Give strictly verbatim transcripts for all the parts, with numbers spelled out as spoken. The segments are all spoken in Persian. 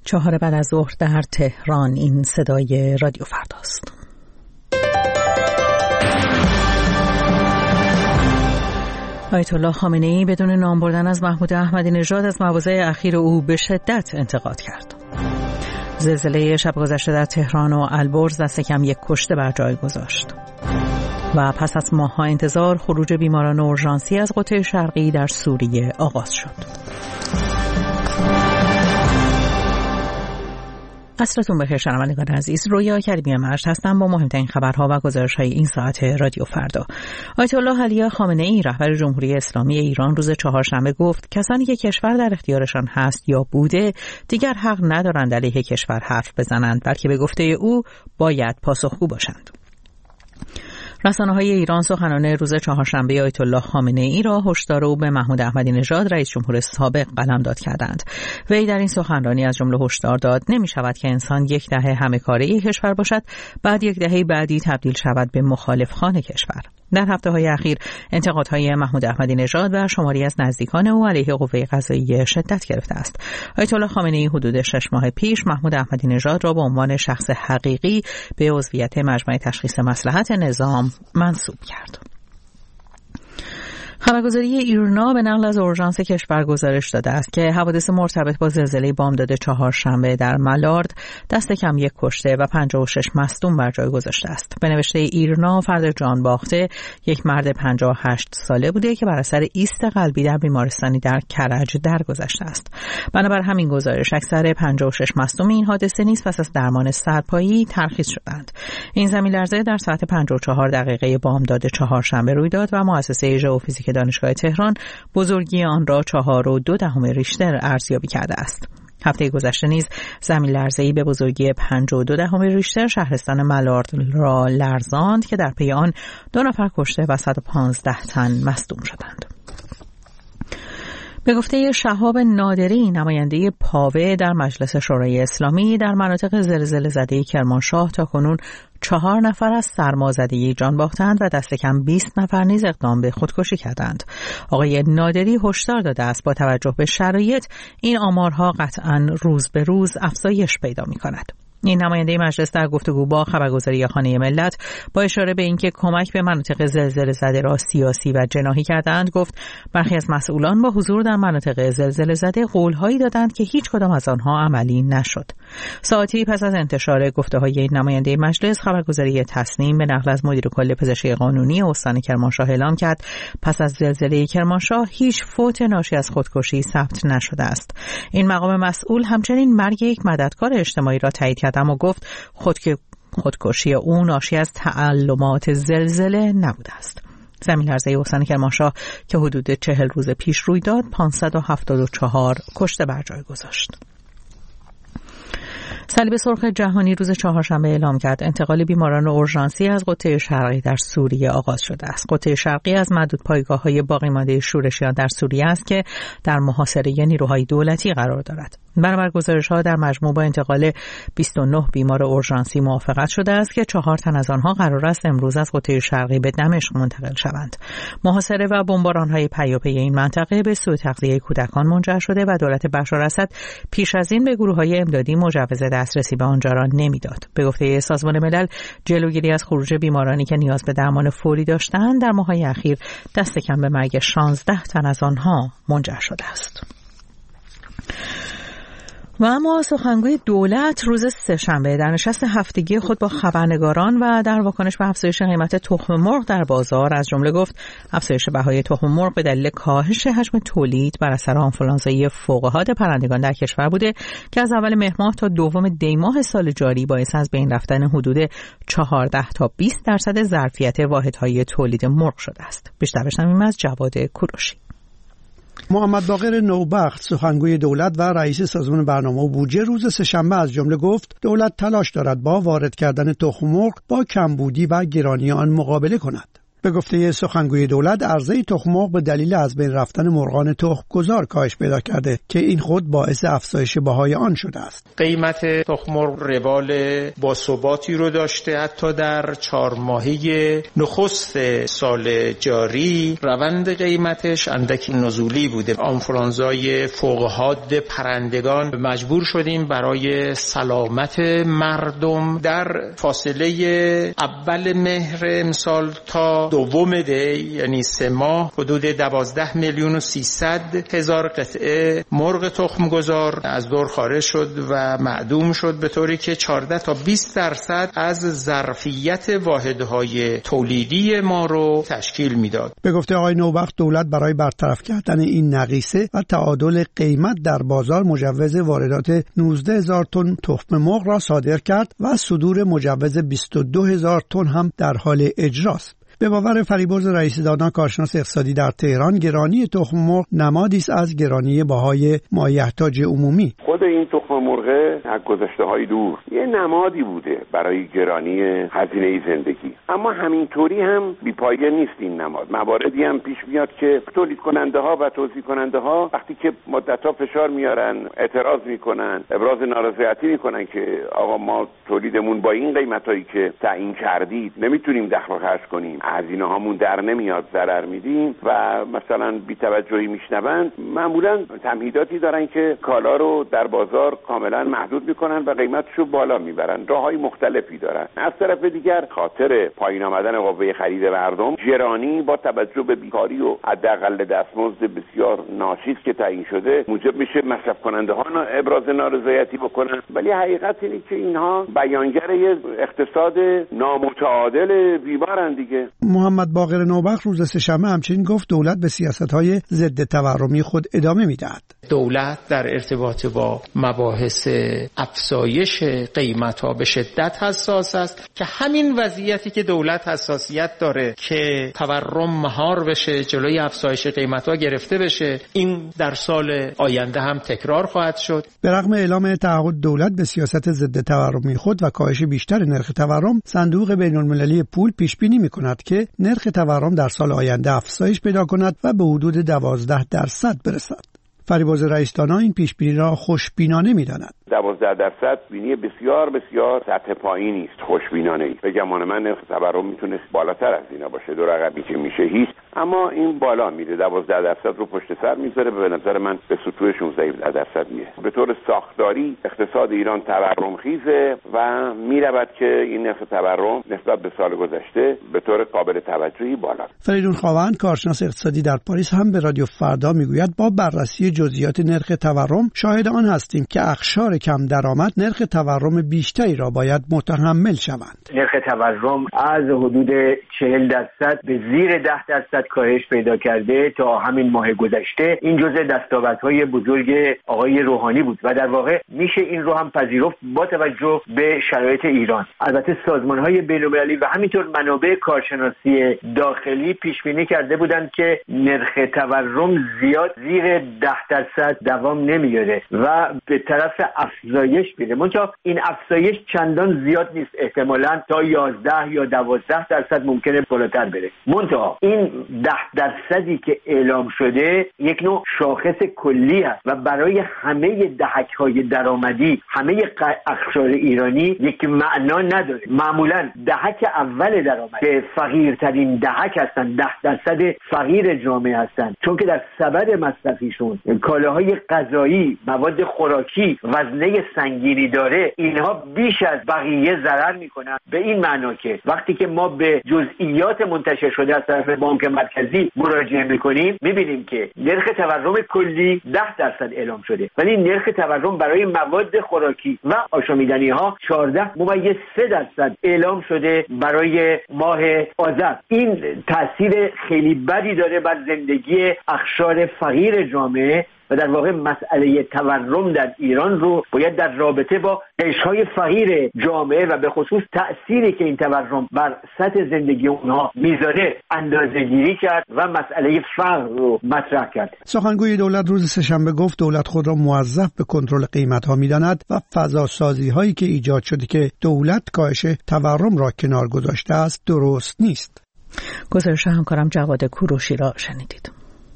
چهار بعد از ظهر در تهران. این صدای رادیو فرداست. آیت الله خامنه‌ای بدون نام بردن از محمود احمدی نژاد از مواضع اخیر او به شدت انتقاد کرد. زلزله شب گذشته در تهران و البرز دست کم یک کشته بر جای گذاشت. و پس از ماه‌ها انتظار خروج بیماران اورژانسی از قطب شرقی در سوریه آغاز شد. عصرتون بخیر شنوندگان عزیز، رویا کریمی مجد هستم با مهمترین خبرها و گزارش‌های این ساعت رادیو فردا. آیت الله علی خامنه‌ای رهبر جمهوری اسلامی ایران روز چهارشنبه گفت کسانی که کشور در اختیارشان هست یا بوده دیگر حق ندارند علیه کشور حرف بزنند، بلکه به گفته او باید پاسخگو باشند. رسانه‌های ایران سخنان روز چهارشنبه آیت الله خامنه‌ای را هشدار او به محمود احمدی نژاد رئیس جمهور سابق قلمداد کردند. وی در این سخنرانی از جمله هشدار داد نمی‌شود که انسان یک دهه همه کاره کشور باشد، بعد یک دهه بعدی تبدیل شود به مخالف خان کشور. در هفته‌های اخیر انتقادهای محمود احمدی نژاد و شماری از نزدیکان او علیه قوه قضاییه شدت گرفته است. آیت الله خامنه‌ای حدود شش ماه پیش محمود احمدی نژاد را به عنوان شخص حقیقی به عضویت مجمع تشخیص مصلحت نظام منصوب کرد. خبرگزاری ایرنا به نقل از اورژانس کشور گزارش داده است که حوادث مرتبط با زلزله بامداد چهارشنبه در ملارد دست کم یک کشته و پنجاه و شش مصدوم بر جای گذاشته است. به نوشته ایرنا فرد جان باخته یک مرد پنجاه و هشت ساله بوده که بر اثر ایست قلبی در بیمارستانی در کرج درگذشته است. بنابر همین گزارش اکثر پنجاه و شش مصدوم این حادثه نیز پس از درمان سرپایی ترخیص شدند. این زمین لرزه در ساعت پنجاه و چهار دقیقه بامداد چهارشنبه روی داد و مؤسسه ژئوفیزیک دانشگاه تهران بزرگی آن را چهار و دو دهم ریشتر ارزیابی کرده است. هفته گذشته نیز زمین لرزه‌ای به بزرگی پنج و دو دهم ریشتر شهرستان ملارد را لرزاند که در پی آن دو نفر کشته و صد و پانزده تن مصدوم شدند. به گفته شهاب نادری نماینده پاوه در مجلس شورای اسلامی در مناطق زلزله زده کرمانشاه تاکنون چهار نفر از سرمازدگی جان باختند و دست کم بیست نفر نیز اقدام به خودکشی کردند. آقای نادری هشدار داده است با توجه به شرایط این آمارها قطعاً روز به روز افزایش پیدا می‌کند. این نماینده مجلس در گفتگو با خبرگزاری خانه ملت با اشاره به اینکه کمک به مناطق زلزله زده را سیاسی و جناحی کردند گفت برخی از مسئولان با حضور در مناطق زلزله زده قول‌هایی دادند که هیچ کدام از آنها عملی نشد. ساعتی پس از انتشار گفته‌های این نماینده مجلس خبرگزاری تصنیم به نقل از مدیر کل پزشکی قانونی استان کرمانشاه اعلام کرد پس از زلزله کرمانشاه هیچ فوت ناشی از خودکشی ثبت نشده است. این مقام مسئول همچنین مرگ یک مددکار اجتماعی را تایید اما گفت خودک... خودکشی او ناشی از تعلمات زلزله نبوده است. زمین لرزه استان کرمانشاه که حدود چهل روز پیش روی داد پانصد و هفتاد و چهار کشته بر جای گذاشت. صلیب سرخ جهانی روز چهارشنبه اعلام کرد انتقال بیماران اورژانسی از قطب شرقی در سوریه آغاز شده است. قطب شرقی از معدود پایگاه‌های باقی مانده شورشیان در سوریه است که در محاصره نیروهای دولتی قرار دارد. بنابر گزارش‌ها در مجموع با انتقال بیست و نه بیمار اورژانسی موافقت شده است که چهار تن از آنها قرار است امروز از قطب شرقی به دمشق منتقل شوند. محاصره و بمباران‌های پیاپی این منطقه به سوء تغذیه کودکان منجر شده و دولت بشار اسد پیش از این به گروه‌های امدادی مجوز دسترسی به آنجا را نمیداد. به گفته سازمان ملل جلوگیری از خروج بیمارانی که نیاز به درمان فوری داشتند در ماه‌های اخیر دست کم به مرگ شانزده تن از آنها منجر شده است. و اما سخنگوی دولت روز سه‌شنبه در نشست هفتگی خود با خبرنگاران و در واکنش به افزایش قیمت تخم مرغ در بازار از جمله گفت افزایش بهای تخم مرغ به دلیل کاهش حجم تولید بر اثر آنفولانزای فوق‌العاده پرندگان در کشور بوده که از اول مهر ماه تا دوم دی ماه سال جاری باعث از بین رفتن حدود چهارده تا بیست درصد ظرفیت واحدهای تولید مرغ شده است. بیشتر بشنویم از جواد کوروشی. محمد باقر نوبخت سخنگوی دولت و رئیس سازمان برنامه و بودجه روز سه‌شنبه از جمله گفت دولت تلاش دارد با وارد کردن تخم مرغ با کمبودی و گرانی آن مقابله کند. به گفته سخنگوی دولت، عرضه تخم مرغ به دلیل از بین رفتن مرغان تخم‌گذار کاهش پیدا کرده که این خود باعث افزایش بهای آن شده است. قیمت تخم مرغ روال باثباتی رو داشته. حتی در چهار ماهه نخست سال جاری روند قیمتش اندکی نزولی بوده. آنفولانزای فوق حاد پرندگان مجبور شدیم برای سلامت مردم در فاصله اول مهر امسال تا دوم دی، یعنی سه ماه، حدود دوازده میلیون و سیصد هزار قطعه مرغ تخم گذار از دور خارج شد و معدوم شد، به طوری که چهارده تا بیست درصد از ظرفیت واحدهای تولیدی ما رو تشکیل میداد. به گفته آقای نوبخت، دولت برای برطرف کردن این نقیصه و تعادل قیمت در بازار مجوز واردات نوزده هزار تن تخم مرغ را صادر کرد و صدور مجوز بیست و دو هزار تن هم در حال اجراست. به باور فریبرز رئیس دانا، کارشناس اقتصادی در تهران، گرانی تخم مرغ نمادی است از گرانی بهای مایحتاج عمومی. خود این تخم مرغ از گذشته‌های دور یه نمادی بوده برای گرانی هزینه زندگی، اما همینطوری هم بی‌پایه نیست این نماد. مواردی هم پیش میاد که تولید کننده ها و توزیع کننده ها وقتی که مدت‌ها فشار میارن، اعتراض میکنن، ابراز نارضایتی میکنن که آقا ما تولیدمون با این قیمتایی که تعیین کردید نمیتونیم دخل و خرج کنیم، هزینه هامون در نمیاد، ضرر میدیم و مثلا بی‌توجهی میشنون، معمولا تمهیداتی دارن که کالا رو در بازار کاملا محدود میکنن و قیمتشو بالا میبرن. راههای مختلفی دارن. از طرف دیگر خاطر پایین آمدن قوه خرید مردم، گرانی با توجه به بیکاری و حداقل دستمزد بسیار ناچیز که تعیین شده موجب میشه مصرف کننده ها ابراز نارضایتی بکنن، ولی حقیقت اینه که اینها بیانگر یه اقتصاد نامتعادل بیمارن دیگه. محمد باقر نوبخت روز سه‌شنبه همچنین گفت دولت به سیاست‌های ضد تورمی خود ادامه می‌دهد. دولت در ارتباط با مباحث افزایش قیمت‌ها به شدت حساس است که همین وضعیتی که دولت حساسیت داره که تورم مهار بشه، جلوی افزایش قیمت‌ها گرفته بشه، این در سال آینده هم تکرار خواهد شد. به رغم اعلام تعهد دولت به سیاست ضد تورمی خود و کاهش بیشتر نرخ تورم، صندوق بین‌المللی پول پیش بینی می‌کند که نرخ تورم در سال آینده افزایش پیدا کند و به حدود دوازده درصد برسد. فریبرز رئیس دانا این پیش بینی را خوشبینانه می‌داند. دوازده درصد بینی بسیار بسیار سطح پایینی است، خوشبینانه ای. به گمان من نرخ تورم میتونه بالاتر از اینا باشه، دو رقمی که میشه هیچ، اما این بالا میره، دوازده درصد رو پشت سر میذاره، به نظر من به سطوح شانزده درصد میره. به طور ساختاری اقتصاد ایران تورم خیزه و میرود که این نرخ تورم نسبت به سال گذشته به طور قابل توجهی بالا. فریدون خواوند، کارشناس اقتصادی در پاریس، هم به رادیو فردا میگوید با بررسی جزئیات نرخ تورم شاهد آن هستیم که اقشار کم درآمد نرخ تورم بیشتری را باید متحمل شوند. نرخ تورم از حدود چهل درصد به زیر ده درصد کاهش پیدا کرده تا همین ماه گذشته. این جزء دستاوردهای بزرگ آقای روحانی بود و در واقع میشه این رو هم پذیرفت با توجه به شرایط ایران. البته سازمان‌های بین‌المللی و همینطور منابع کارشناسی داخلی پیش بینی کرده بودند که نرخ تورم زیاد زیر ده درصد دوام نمیاره و به طرف افزایش میره. منتها این افزایش چندان زیاد نیست، احتمالاً تا یازده یا دوازده درصد ممکنه بالاتر بره. منتها این ده درصدی که اعلام شده یک نوع شاخص کلی است و برای همه دهک‌های درآمدی، همه اقشار ایرانی یک معنا نداره. معمولاً دهک اول درآمد که فقیرترین دهک هستن، ده درصد فقیر جامعه هستن، چون که در سبد مصرفیشون کالاهای غذایی، مواد خوراکی وزنه سنگینی داره، اینها بیش از بقیه ضرر میکنن. به این معنا که وقتی که ما به جزئیات منتشر شده از طرف بانک مرکزی مراجعه میکنیم، میبینیم که نرخ تورم کلی ده درصد اعلام شده، ولی نرخ تورم برای مواد خوراکی و آشامیدنی ها چهارده ممیز سه درصد اعلام شده برای ماه آذر. این تاثیر خیلی بدی داره بر زندگی اقشار فقیر جامعه و در واقع مسئله تورم در ایران رو باید در رابطه با قشرهای فقیر جامعه و به خصوص تأثیری که این تورم بر سطح زندگی اونها میذاره اندازه‌گیری کرد و مسئله فقر رو مطرح کرد. سخنگوی دولت روز سه‌شنبه گفت دولت خود را موظف به کنترل قیمت‌ها می‌داند و فضاسازی‌هایی که ایجاد شده که دولت کاهش تورم را کنار گذاشته است درست نیست. گزارش همکارم جواد کوروشی را شنیدید.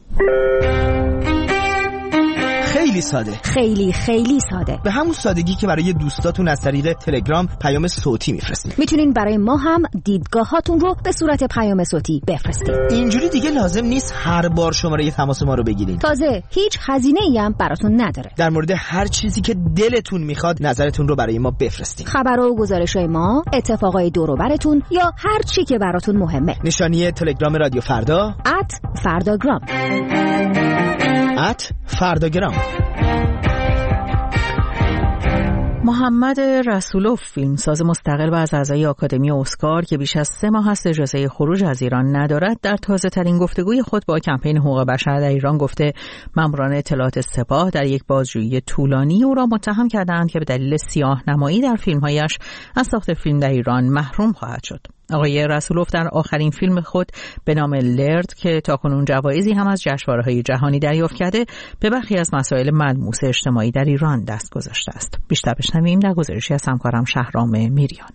خیلی ساده، خیلی خیلی ساده، به همون سادگی که برای دوستاتون از طریق تلگرام پیام صوتی میفرستید. میتونین برای ما هم دیدگاهاتون رو به صورت پیام صوتی بفرستید. اینجوری دیگه لازم نیست هر بار شماره تماس ما رو بگیرید. تازه هیچ هزینه‌ای هم براتون نداره. در مورد هر چیزی که دلتون میخواد نظرتون رو برای ما بفرستید. خبر و گزارش‌های ما، اتفاقای دور و براتون یا هر چی که براتون مهمه. نشانی تلگرام رادیو فردا ات فرداگرام ات فرداگرام. محمد رسولوف، فیلمساز مستقل و از اعضای آکادمی اسکار که بیش از سه ماه است اجازه خروج از ایران ندارد، در تازه ترین گفتگوی خود با کمپین حقوق بشر در ایران گفته ماموران اطلاعات سپاه در یک بازجویی طولانی او را متهم کردند که به دلیل سیاه‌نمایی در فیلم‌هایش از ساخت فیلم در ایران محروم خواهد شد. آقای رسولوف در آخرین فیلم خود به نام لرد که تاکنون جوایزی هم از جشنواره‌های جهانی دریافت کرده، به برخی از مسائل ملموس اجتماعی در ایران دست گذاشته است. بیشتر بشنویم در گزارشی از همکارم شهرام میریان.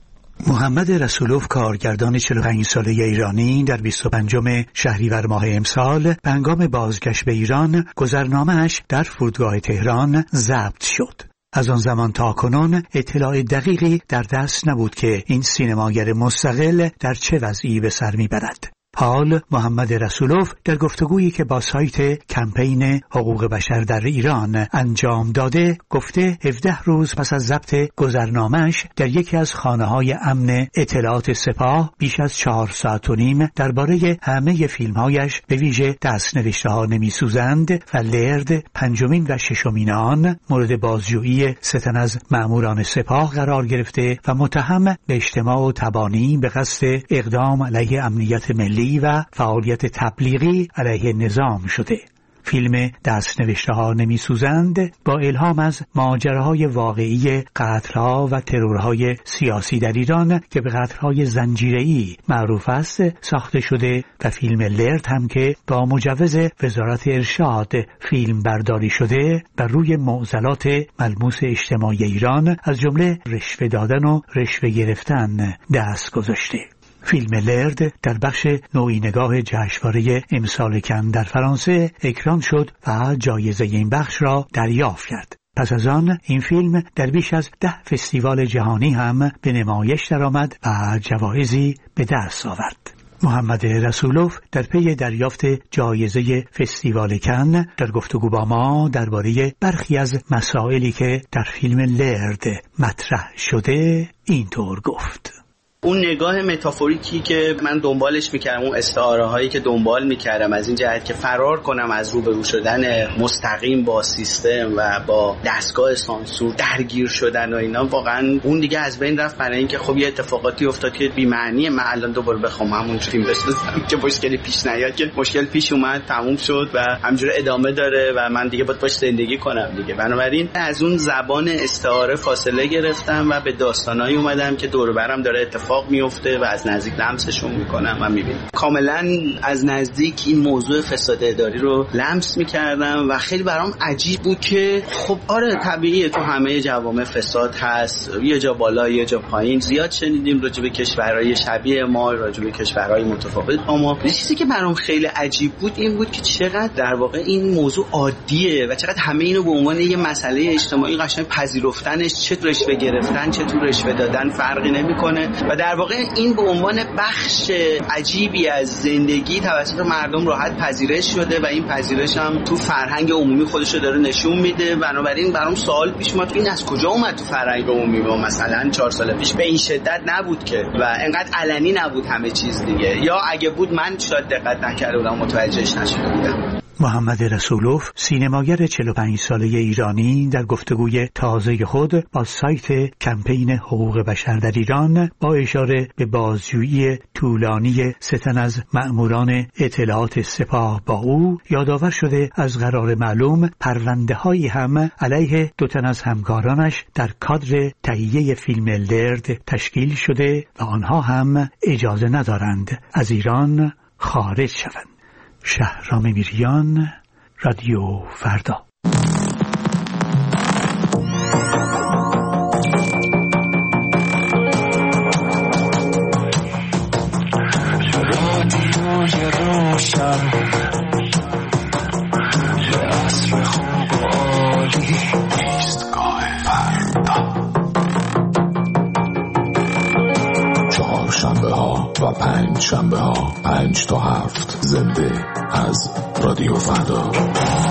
محمد رسولوف، کارگردان چهل و پنج ساله ایرانی، در بیست و پنجم شهریور ماه امسال به هنگام بازگشت به ایران گذرنامه‌اش در فرودگاه تهران ضبط شد. از آن زمان تا کنون اطلاع دقیقی در دست نبود که این سینماگر مستقل در چه وضعی به سر میبرد. حال محمد رسولوف در گفتگویی که با سایت کمپین حقوق بشر در ایران انجام داده گفته هفده روز پس از ضبط گذرنامه‌اش در یکی از خانه‌های امن اطلاعات سپاه بیش از چهار ساعت و نیم درباره همه فیلم‌هایش به ویژه دست‌نوشته‌ها نمی‌سوزند و لرد پنجمین و ششمین آن مورد بازجویی سه تن از مأموران سپاه قرار گرفته و متهم به اجتماع و تبانی به قصد اقدام علیه امنیت ملی و فعالیت تبلیغی علیه نظام شده. فیلم دست‌نوشته‌ها نمی‌سوزند با الهام از ماجراهای واقعی قتل‌ها و ترورهای سیاسی در ایران که به قتل‌های زنجیره‌ای معروف است ساخته شده و فیلم لرد هم که با مجوز وزارت ارشاد فیلم برداری شده بر روی معضلات ملموس اجتماعی ایران از جمله رشوه دادن و رشوه گرفتن دست گذاشته. فیلم لرد در بخش نوعی نگاه جشنواره امسال کن در فرانسه اکران شد و جایزه این بخش را دریافت کرد. پس از آن این فیلم در بیش از ده فستیوال جهانی هم به نمایش درآمد و جوایزی به دست آورد. محمد رسولوف در پی دریافت جایزه فستیوال کن در گفتگو با ما درباره برخی از مسائلی که در فیلم لرد مطرح شده اینطور گفت: اون نگاه متافوریکی که من دنبالش میکردم، اون استعاره هایی که دنبال میکردم از این جهت که فرار کنم از روبرو شدن مستقیم با سیستم و با دستگاه سانسور، درگیر شدن و اینا، واقعا اون دیگه از بین رفت. برای اینکه خب یه اتفاقاتی افتاد که بی معنیه من الان دوباره بخوام همون فیلم بسازم که مشکلی پیش نیاد، که مشکل پیش اومد، تموم شد و همینجوری ادامه داره و من دیگه باید باش زندگی کنم دیگه. بنابراین از اون زبان استعاره فاصله گرفتم و به داستانایی اومدم که دور و برم داره اتفاق میفته و از نزدیک لمسشون میکنم و میبینم. کاملا از نزدیک این موضوع فساد اداری رو لمس میکردم و خیلی برام عجیب بود که خب آره طبیعیه تو همه جوامع فساد هست، یه جا بالا یه جا پایین. زیاد شنیدیم راجع به کشورهای شبیه ما، راجع به کشورهای متفاوت با ما. چیزی که برام خیلی عجیب بود این بود که چقدر در واقع این موضوع عادیه و چقدر همه اینو به عنوان یه مسئله اجتماعی قشنگ پذیرفتنش، چه رشوه گرفتن چه تو رشوه دادن فرقی نمیکنه و در واقع این به عنوان بخش عجیبی از زندگی توسط مردم راحت پذیرش شده و این پذیرش هم تو فرهنگ عمومی خودش رو داره نشون میده. بنابراین برام سوال پیش اومد این از کجا اومد تو فرهنگ عمومی؟ و مثلا چهار سال پیش به این شدت نبود که و انقدر علنی نبود همه چیز دیگه، یا اگه بود من شاید دقت نکرده بودم، متوجهش نشده بودم. محمد رسولوف، سینماگر چهل و پنج ساله ایرانی، در گفتگوی تازه خود با سایت کمپین حقوق بشر در ایران با اشاره به بازجویی طولانی سه تن از مأموران اطلاعات سپاه با او یادآور شده از قرار معلوم پرونده‌هایی هم علیه دو تن از همکارانش در کادر تهیه فیلم لرد تشکیل شده و آنها هم اجازه ندارند از ایران خارج شوند. شهرام میریان، رادیو فردا. و پنج شنبه ها پنج تا هفت زنده از رادیو فردا.